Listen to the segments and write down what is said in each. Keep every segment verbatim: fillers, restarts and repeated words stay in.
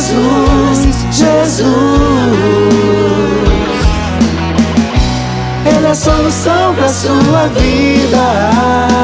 Jesus, Jesus, Ele é a solução pra sua vida.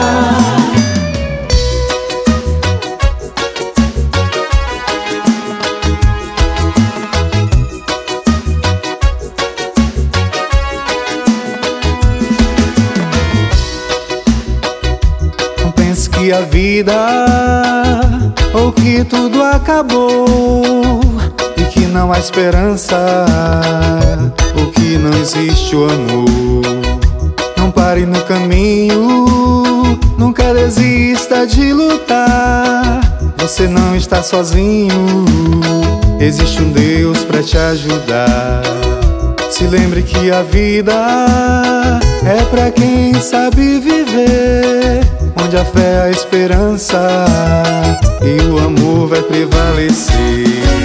Que a vida ou que tudo acabou e que não há esperança ou que não existe o amor. Não pare no caminho, nunca desista de lutar. Você não está sozinho, existe um Deus pra te ajudar. Se lembre que a vida é pra quem sabe viver, onde a fé, a esperança e o amor vai prevalecer.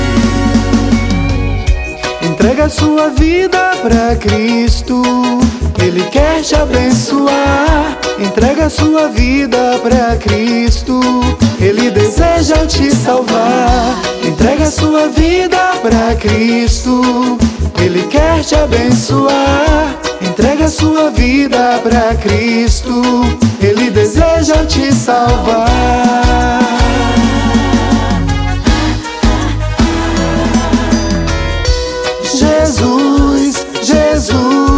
Entrega a sua vida pra Cristo, Ele quer te abençoar. Entrega a sua vida pra Cristo, Ele deseja te salvar. Entrega a sua vida pra Cristo, Ele quer te abençoar. Entrega a sua vida pra Cristo, Ele deseja te salvar. Jesus, Jesus,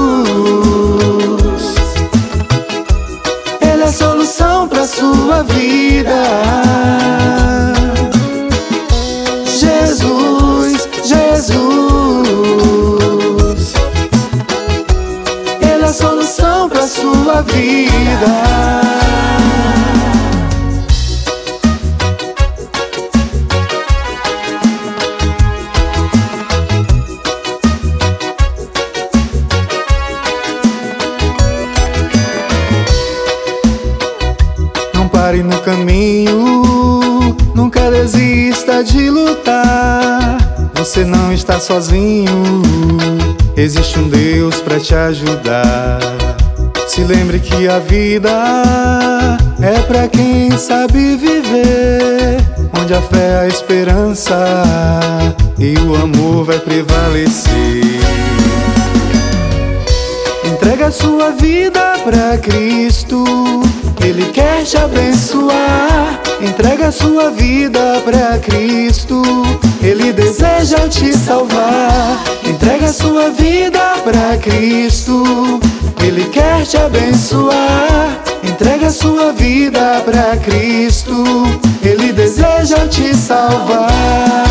Ele é a solução pra sua vida. Jesus, Jesus, Ele é a solução pra sua vida. Pare no caminho, nunca desista de lutar. Você não está sozinho, existe um Deus pra te ajudar. Se lembre que a vida é pra quem sabe viver, onde a fé, a esperança e o amor vai prevalecer. Entrega a sua vida pra Cristo, Ele quer te abençoar. Entrega a sua vida pra Cristo, Ele deseja te salvar. Entrega a sua vida pra Cristo, Ele quer te abençoar. Entrega a sua vida pra Cristo, Ele deseja te salvar.